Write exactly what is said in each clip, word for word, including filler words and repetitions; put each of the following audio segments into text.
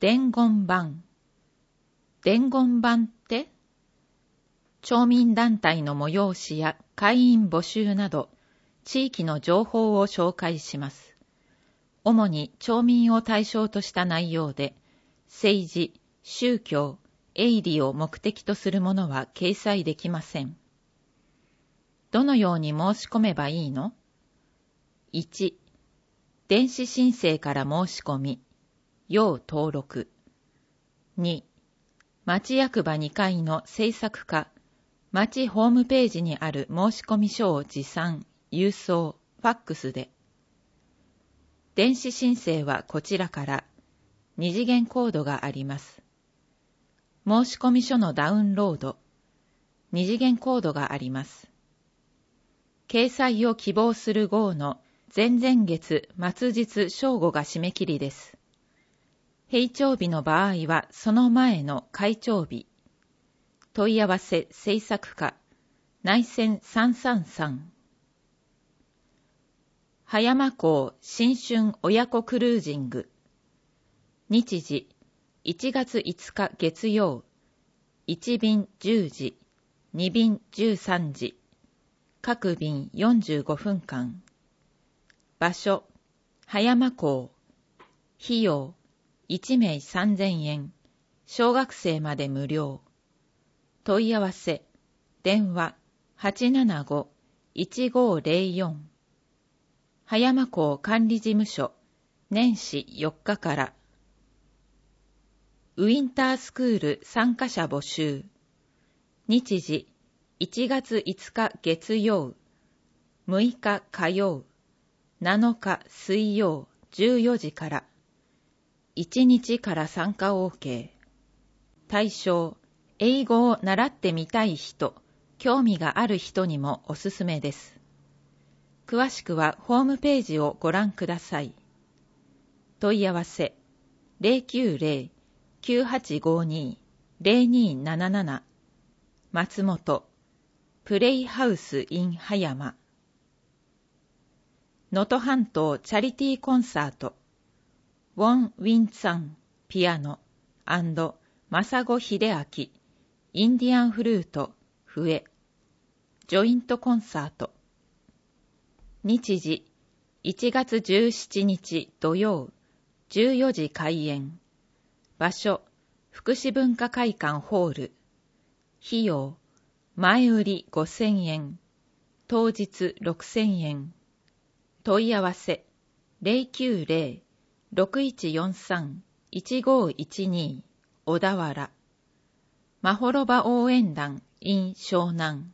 伝言板。伝言板って？町民団体の催しや会員募集など、地域の情報を紹介します。主に町民を対象とした内容で、政治、宗教、営利を目的とするものは掲載できません。どのように申し込めばいいの？ いち. 電子申請から申し込み、要登録。に. 町役場にかいの制作課、町ホームページにある申込書を持参、郵送、ファックスで。電子申請はこちらから二次元コードがあります。申込書のダウンロード、二次元コードがあります。掲載を希望する号の前々月末日正午が締め切りです。閉庁日の場合はその前の開庁日。問い合わせ制作課、内線さんさんさん。葉山港新春親子クルージング。日時、いちがついつか月曜。いち便じゅうじ、に便じゅうさんじ。各便よんじゅうごふんかん。場所、葉山港。費用、いちめいさんぜんえん。小学生まで無料。問い合わせ、電話 はちななご いちごぜろよん。葉山港管理事務所、年始よっかから。ウィンタースクール参加者募集。日時、いちがついつか月曜、むいか火曜、なのか水曜じゅうよじから。いちにちから参加 OK。対象、英語を習ってみたい人、興味がある人にもおすすめです。詳しくはホームページをご覧ください。問い合わせ、ゼロきゅうゼロ きゅうはちごに ゼロにーなななな。松本、プレイハウス in 葉山。能登半島チャリティーコンサート。ウォン・ウィン・ツァン、ピアノ、&正子秀明、インディアンフルート、笛。ジョイントコンサート。日時、いちがつじゅうしちにち土曜、じゅうよじ開演。場所、福祉文化会館ホール。費用、前売りごせんえん、当日ろくせんえん。問い合わせ、ゼロきゅうゼロ ろくいちよんさん いちごいちに 小田原。まほろば応援団 in 湘南。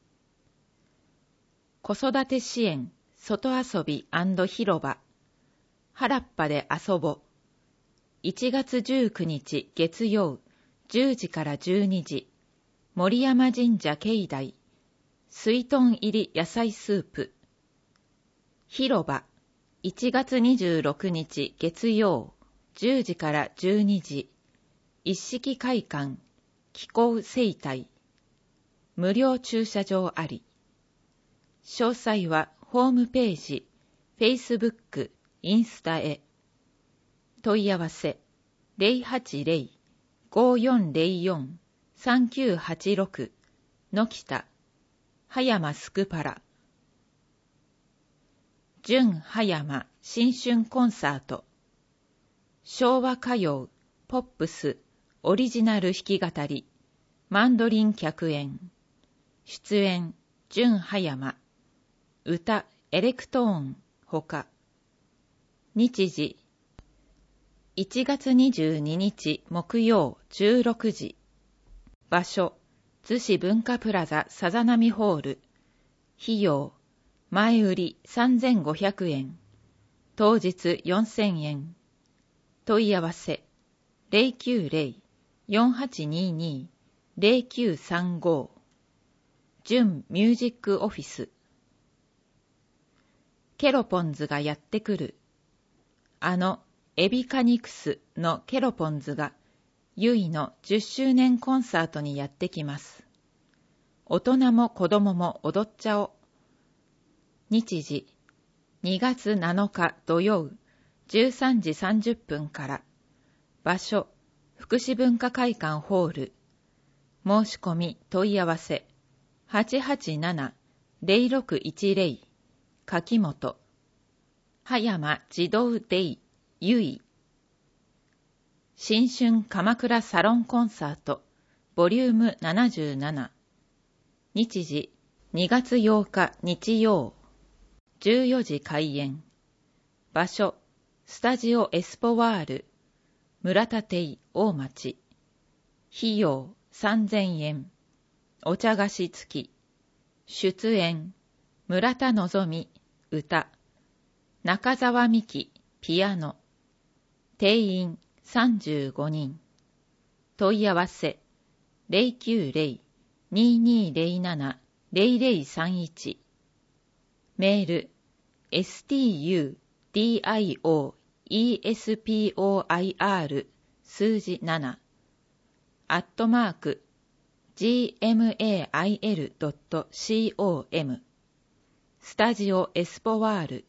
子育て支援、外遊び&広場。原っぱで遊ぼ。いちがつじゅうくにち月曜、じゅうじからじゅうにじ。森山神社境内。水豚入り野菜スープ。広場。いちがつにじゅうろくにち月曜、じゅうじからじゅうにじ。一式会館。気候生態。無料駐車場あり。詳細はホームページ、Facebook、インスタへ。問い合わせ、ゼロはちゼロ ごよんゼロよん さんきゅうはちろく。のきた、葉山スクパラ。純葉山新春コンサート。昭和歌謡、ポップス、オリジナル弾き語り、マンドリン客演。出演、純葉山。歌、エレクトーン、ほか。日時、いちがつにじゅうににち木曜じゅうろくじ。場所、逗子文化プラザさざなみホール。費用、前売りさんぜんごひゃくえん。当日よんせんえん。問い合わせ、ゼロきゅうゼロ よんはちにに ゼロきゅうさんご。純ミュージックオフィス。ケロポンズがやってくる。あのエビカニクスのケロポンズがユイのじゅっしゅうねんコンサートにやってきます。大人も子供も踊っちゃお。日時、にがつなのか土曜、じゅうさんじさんじゅっぷんから。 場所、福祉文化会館ホール。申し込み問い合わせ、はちはちななのぜろろくいちぜろ、柿本。葉山児童デイ、ゆい。新春鎌倉サロンコンサート、ボリュームななじゅうなな。日時、にがつようか日曜。じゅうよじ開演。場所、スタジオエスポワール。村田邸大町。費用さんぜんえん。お茶菓子付き。出演、村田のぞみ、歌。中澤美希、ピアノ。定員さんじゅうごにん。問い合わせ、ゼロきゅうゼロ にーにーゼロなな ゼロゼロさんいち。メール、エスティーユーディーアイオーイーエスピーオーアイアール 数字なな、アットマーク、ジーエムエーアイエルドットコム、スタジオエスポワール。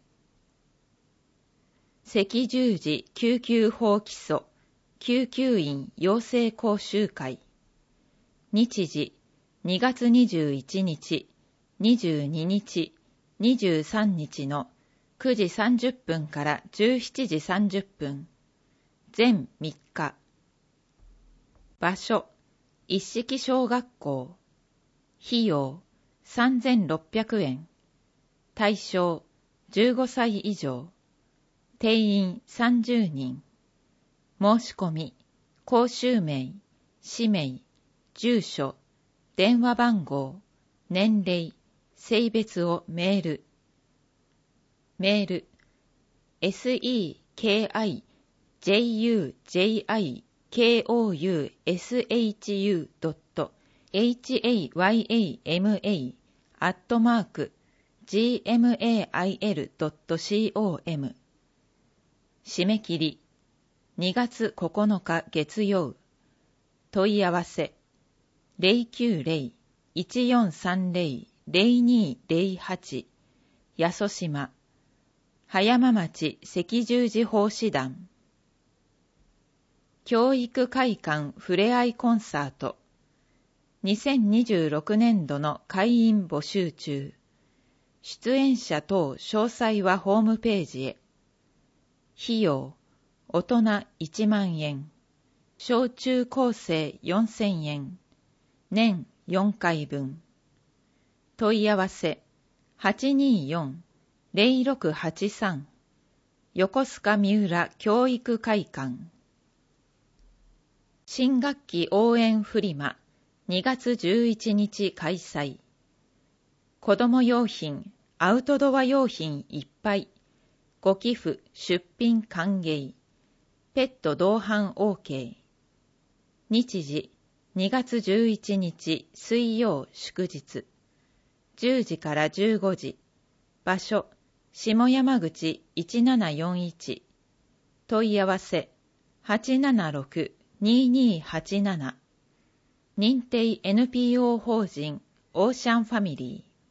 赤十字救急法基礎救急員養成講習会。日時、にがつにじゅういちにち、にじゅうににち、にじゅうさんにちのくじさんじゅっぷんからじゅうしちじさんじゅっぷん。全みっか。場所、一式小学校。費用、さんぜんろっぴゃくえん。対象、じゅうごさい以上。定員さんじゅうにん。申し込み、講習名、氏名、住所、電話番号、年齢、性別をメール。メール、セカイジェイユージェイアイケーオーユーエスエイチユードットエイチエーワイエーエムエー アットマーク ジーエムエーアイエルドットコム。締め切り、にがつここのか月曜。問い合わせ、ゼロきゅうゼロ いちよんさんゼロ ゼロにゼロはち、八十島、葉山町赤十字奉仕団。教育会館ふれあいコンサート。にせんにじゅうろくねんどの会員募集中。出演者等詳細はホームページへ。費用、大人いちまんえん。小中高生よんせんえん。年よんかいぶん。問い合わせ、はちにーよん ゼロろくはちさん。横須賀三浦教育会館。新学期応援フリマにがつじゅういちにち開催。子ども用品、アウトドア用品いっぱい。ご寄付、出品歓迎。ペット同伴 OK。日時、にがつじゅういちにち水曜祝日。じゅうじからじゅうごじ。場所、下山口いちななよんいち。問い合わせ、はちななろく にーにーはちなな。認定 エヌピーオー 法人オーシャンファミリー。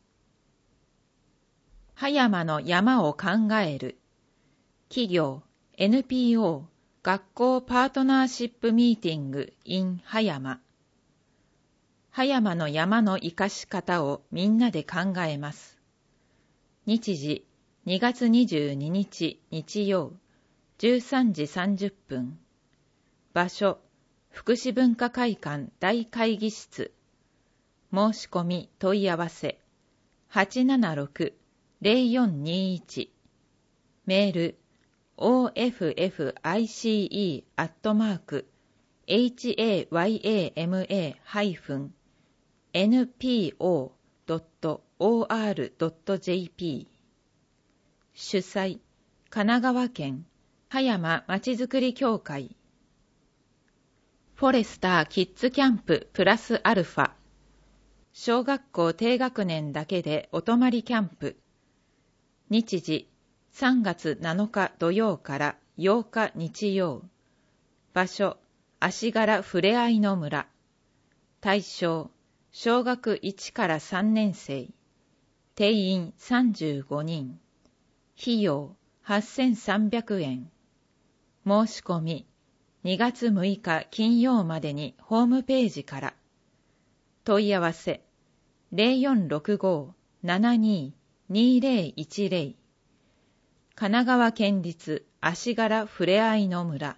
葉山の山を考える。企業 エヌピーオー 学校パートナーシップミーティング in 葉山。葉山の山の生かし方をみんなで考えます。日時、にがつにじゅうににち日曜、じゅうさんじさんじゅっぷん。場所、福祉文化会館大会議室。申し込み問い合わせ、はちななろく ゼロよんにいち。メール、オーエフエフアイシーイー アットマーク エイチエーワイエーエムエー ハイフン エヌピーオー ドット オーアール ドット ジェーピー。主催、神奈川県葉山まちづくり協会。フォレスターキッズキャンププラスアルファ。小学校低学年だけでお泊まりキャンプ。日時、さんがつなのか土曜からようか日曜。場所、足柄ふれあいの村。対象、小学いちからさんねんせい。定員さんじゅうごにん。費用はっせんさんびゃくえん。申し込み、 にがつむいか金曜までにホームページから。問い合わせ ゼロよんろくご ななに にゼロいちゼロ 神奈川県立足柄ふれあいの村。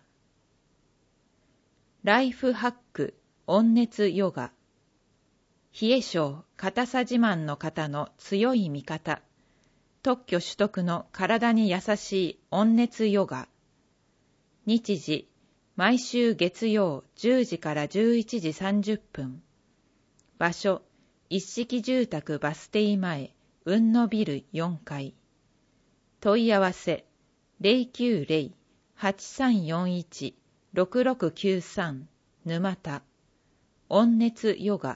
ライフハック温熱ヨガ。冷え性硬さ自慢の方の強い味方。特許取得の体に優しい温熱ヨガ。日時毎週月曜じゅうじからじゅういちじさんじゅっぷん。場所一式住宅バス停前雲野ビルよんかい。問い合わせ ゼロきゅうゼロ はちさんよんいち ろくろくきゅうさん 沼田。温熱ヨガ。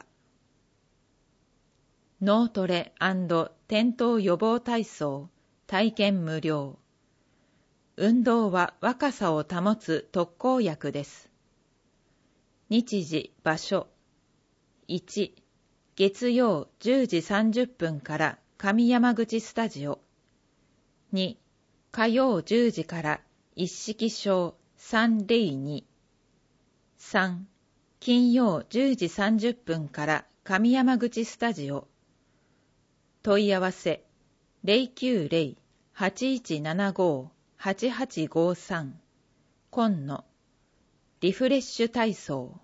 脳トレ&転倒予防体操体験無料。運動は若さを保つ特効薬です。日時場所いち月曜じゅうじさんじゅっぷんから上山口スタジオ。に火曜じゅうじから一式小さんゼロに。さん金曜じゅうじさんじゅっぷんから上山口スタジオ。問い合わせ ゼロきゅうゼロ はちいちななご はちはちごさん。今野リフレッシュ体操。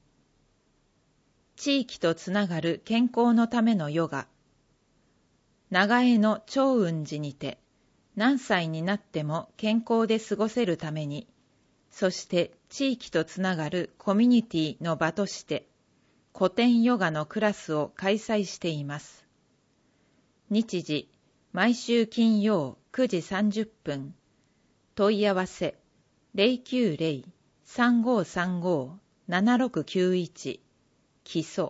地域とつながる健康のためのヨガ。長江の長雲寺にて何歳になっても健康で過ごせるために、そして地域とつながるコミュニティの場として古典ヨガのクラスを開催しています。日時毎週金曜くじさんじゅっぷん。問い合わせ ゼロきゅうゼロ さんごさんご ななろくきゅういち。基礎。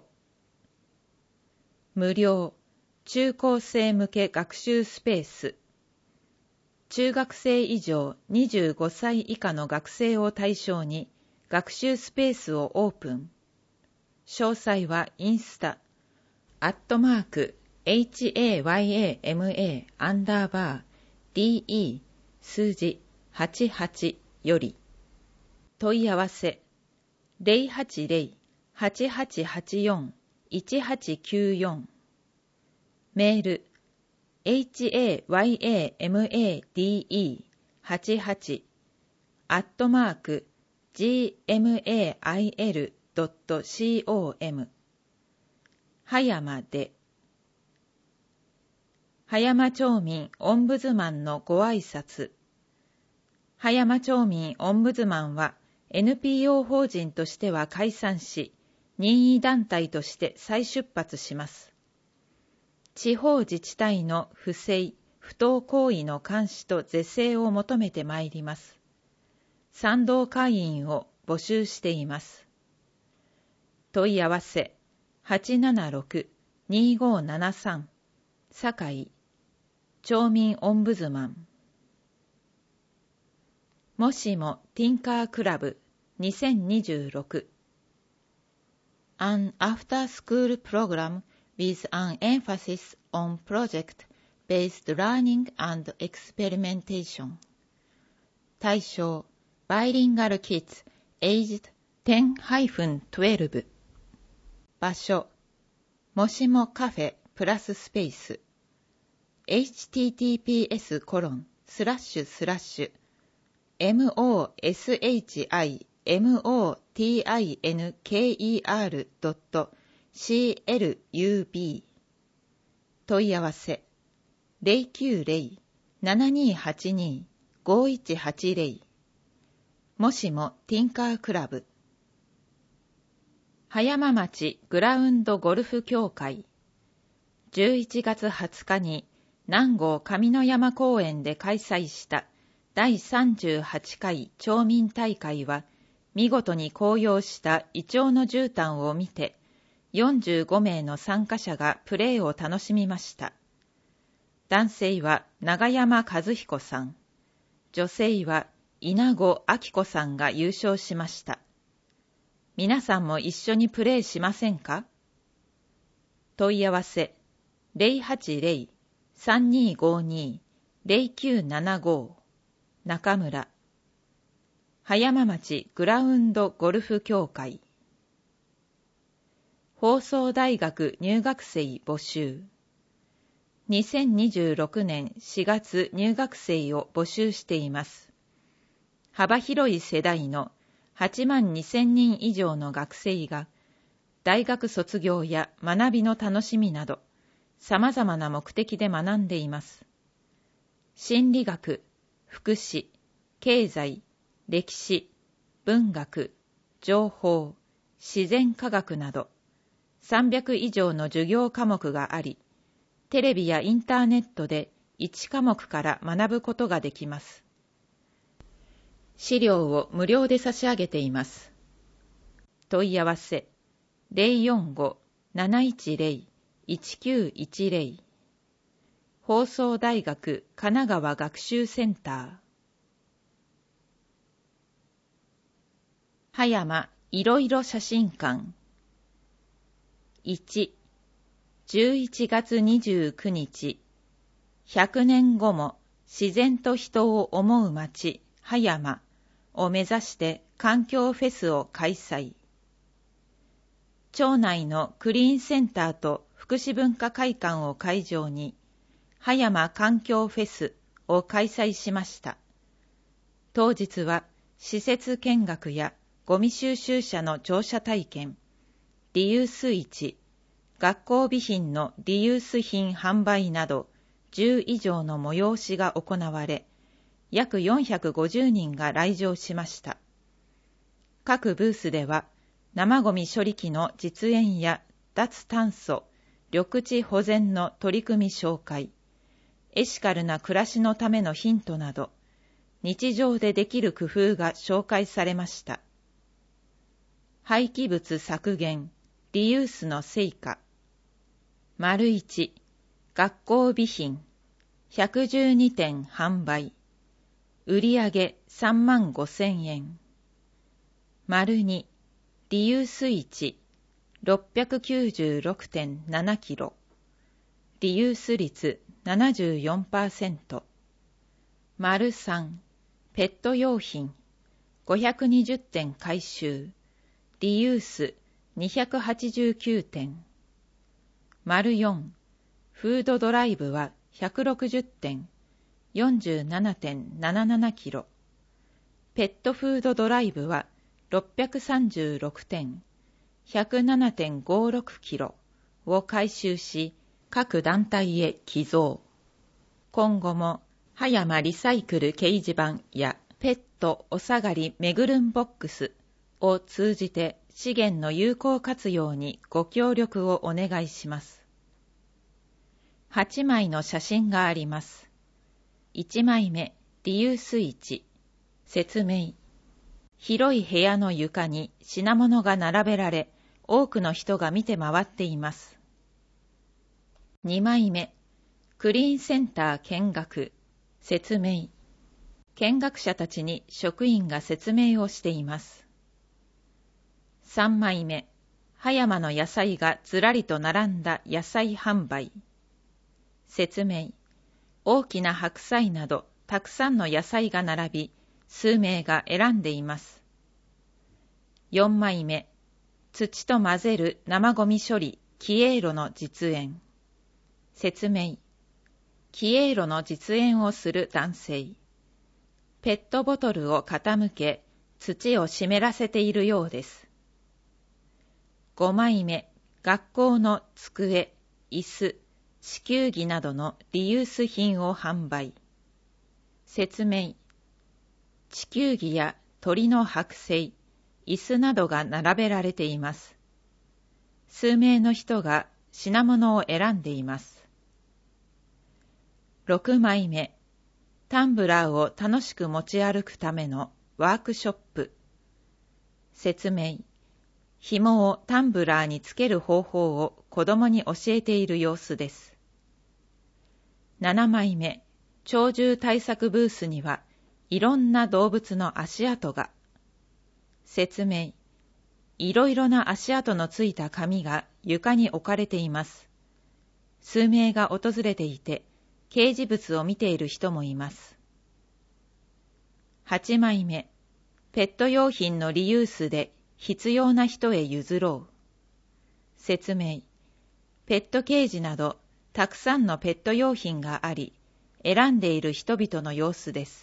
無料中高生向け学習スペース。中学生以上にじゅうごさい以下の学生を対象に学習スペースをオープン。詳細はインスタ、アットマーク、hayama アンダーバー de 数字はちはちより。問い合わせゼロはちゼロ はちはちはちよん いちはちきゅうよん。メール hayamade はちはち アットマーク gmail.com 葉山で。葉山町民オンブズマンのご挨拶。葉山町民オンブズマンは エヌピーオー 法人としては解散し、任意団体として再出発します。地方自治体の不正、不当行為の監視と是正を求めてまいります。賛同会員を募集しています。問い合わせ はちななろく にごななさん 堺町民オンブズマン。もしもティンカークラブにせんにじゅうろく An after-school program with an emphasis on project-based learning and experimentation. 対象 Bilingual kids aged テントゥエルブ。場所もしもカフェプラススペース エイチティーティーピーエスコロンスラッシュスラッシュ モシモティンカー ドット シーエルユービー。 問い合わせゼロきゅうゼロ ななにはちに ごいちはちゼロ。もしもティンカークラブ。葉山町グラウンドゴルフ協会。じゅういちがつはつかに南郷上野山公園で開催しただいさんじゅうはちかい町民大会は、見事に紅葉したイチョウの絨毯を見て、よんじゅうごめいの参加者がプレーを楽しみました。男性は長山和彦さん、女性は稲子明子さんが優勝しました。皆さんも一緒にプレーしませんか？問い合わせゼロはちゼロ さんにごに ゼロきゅうななご。中村。 葉山町グラウンドゴルフ協会。放送大学入学生募集。にせんにじゅうろくねんしがつ入学生を募集しています。幅広い世代のはちまんにせんにん以上の学生が、大学卒業や学びの楽しみなど、様々な目的で学んでいます。心理学、福祉、経済、歴史、文学、情報、自然科学など、さんびゃく以上の授業科目があり、テレビやインターネットでいち科目から学ぶことができます。資料を無料で差し上げています。問い合わせ ゼロよんご ななひゃくじゅう いちきゅういちゼロ 放送大学神奈川学習センター。葉山いろいろ写真館。いち、じゅういちがつにじゅうくにち、ひゃくねんごも自然と人を思う町葉山を目指して環境フェスを開催。町内のクリーンセンターと福祉文化会館を会場に葉山環境フェスを開催しました。当日は施設見学やゴミ収集車の乗車体験、リユース市、学校備品のリユース品販売などじゅう以上の催しが行われ、約よんひゃくごじゅうにんが来場しました。各ブースでは生ゴミ処理機の実演や脱炭素、緑地保全の取り組み紹介、エシカルな暮らしのためのヒントなど、日常でできる工夫が紹介されました。廃棄物削減、リユースの成果。丸いち、学校備品、ひゃくじゅうにてん販売。売上さんまんごせんえん。丸に、リユース市、ろっぴゃくきゅうじゅうろくてんななキロ。リユース率 ななじゅうよんパーセント。丸さん、ペット用品、ごひゃくにじゅってん回収。リユースにひゃくはちじゅうきゅうてん。丸よん、フードドライブはひゃくろくじゅってん、よんじゅうななてんななななキロ。ペットフードドライブはろっぴゃくさんじゅうろくてん、ひゃくななてんごろくキロを回収し、各団体へ寄贈。今後も葉山リサイクル掲示板やペットおさがりめぐるんボックスを通じて資源の有効活用にご協力をお願いします。はちまいの写真があります。いちまいめ、リユース市。説明。広い部屋の床に品物が並べられ、多くの人が見て回っています。にまいめ、クリーンセンター見学。説明。見学者たちに職員が説明をしています。さんまいめ、葉山の野菜がずらりと並んだ野菜販売。説明。大きな白菜などたくさんの野菜が並び、数名が選んでいます。よんまいめ、土と混ぜる生ゴミ処理、キエーロの実演。説明。キエーロの実演をする男性。ペットボトルを傾け、土を湿らせているようです。ごまいめ、学校の机、椅子、地球儀などのリユース品を販売。説明。地球儀や鳥の剥製、椅子などが並べられています。数名の人が品物を選んでいます。ろくまいめ、タンブラーを楽しく持ち歩くためのワークショップ。説明。紐をタンブラーにつける方法を子供に教えている様子です。ななまいめ、鳥獣対策ブースにはいろんな動物の足跡が。説明。いろいろな足跡のついた紙が床に置かれています。数名が訪れていて、掲示物を見ている人もいます。はちまいめ、 ペット用品のリユースで必要な人へ譲ろう。説明。ペットケージなどたくさんのペット用品があり、選んでいる人々の様子です。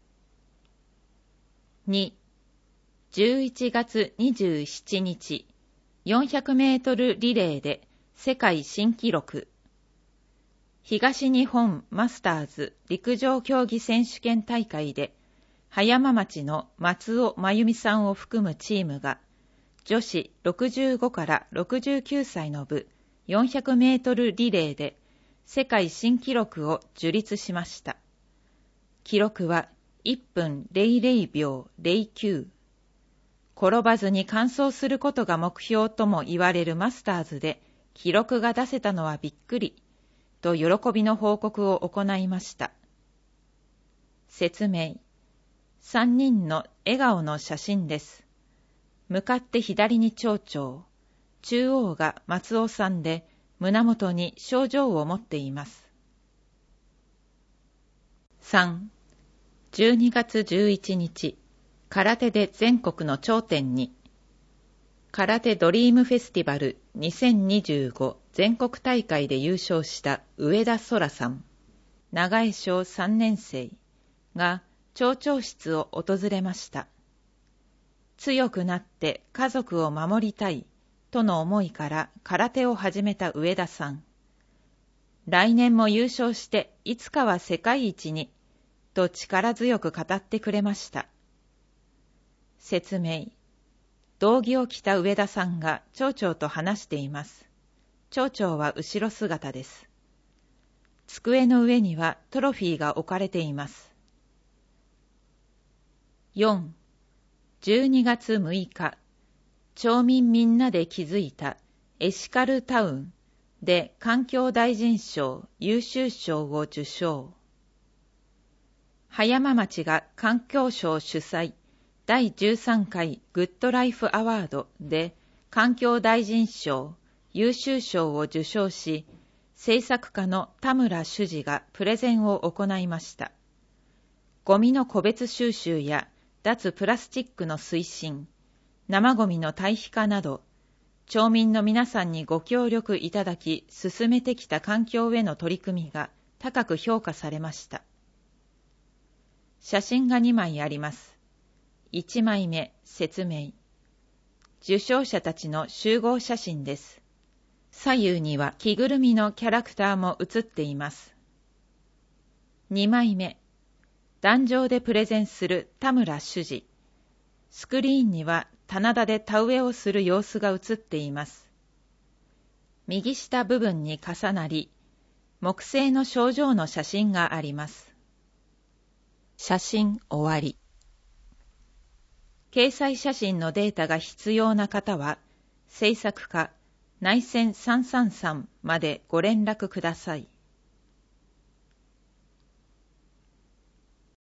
に、じゅういちがつにじゅうしちにち、よんひゃくメートルリレーで世界新記録。東日本マスターズ陸上競技選手権大会で、葉山町の松尾真由美さんを含むチームが、女子ろくじゅうごからろくじゅうきゅうさいの部よんひゃくメートルリレーで世界新記録を樹立しました。記録はいっぷんぜろぜろびょうぜろきゅう。転ばずに完走することが目標とも言われるマスターズで記録が出せたのはびっくりと喜びの報告を行いました。説明。さんにんの笑顔の写真です。向かって左に町長、中央が松尾さんで胸元に賞状を持っています。さん、じゅうにがつじゅういちにち、空手で全国の頂点に。空手ドリームフェスティバルにせんにじゅうご全国大会で優勝した上田空さん、長江小さんねんせいが町長室を訪れました。強くなって家族を守りたいとの思いから空手を始めた上田さん。来年も優勝していつかは世界一にと力強く語ってくれました。説明。道着を着た上田さんが町長と話しています。町長は後ろ姿です。机の上にはトロフィーが置かれています。よん、じゅうにがつむいか、町民みんなで築いたエシカルタウンで環境大臣賞優秀賞を受賞。葉山町が環境省主催だいじゅうさんかいグッドライフアワードで環境大臣賞優秀賞を受賞し、制作家の田村主事がプレゼンを行いました。ゴミの個別収集や脱プラスチックの推進、生ゴミの堆肥化など、町民の皆さんにご協力いただき進めてきた環境への取り組みが高く評価されました。写真がにまいあります。いちまいめ、説明。受賞者たちの集合写真です。左右には着ぐるみのキャラクターも写っています。にまいめ、壇上でプレゼンする田村主事。スクリーンには棚田で田植えをする様子が写っています。右下部分に重なり、木製の賞状の写真があります。写真終わり。掲載写真のデータが必要な方は、制作課内線さんさんさんまでご連絡ください。